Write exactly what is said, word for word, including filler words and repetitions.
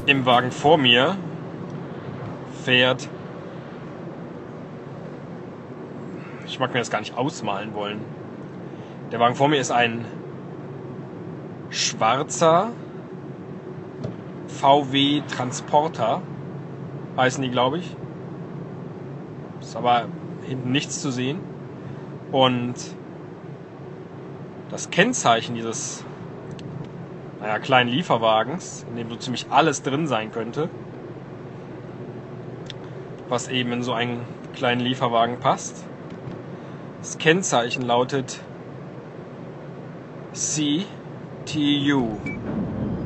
Im Wagen vor mir fährt, ich mag mir das gar nicht ausmalen wollen. Der Wagen vor mir ist ein schwarzer V W Transporter, heißen die, glaube ich. Ist aber hinten nichts zu sehen. Und das Kennzeichen dieses naja, kleinen Lieferwagens, in dem so ziemlich alles drin sein könnte, was eben in so einen kleinen Lieferwagen passt. Das Kennzeichen lautet C T U.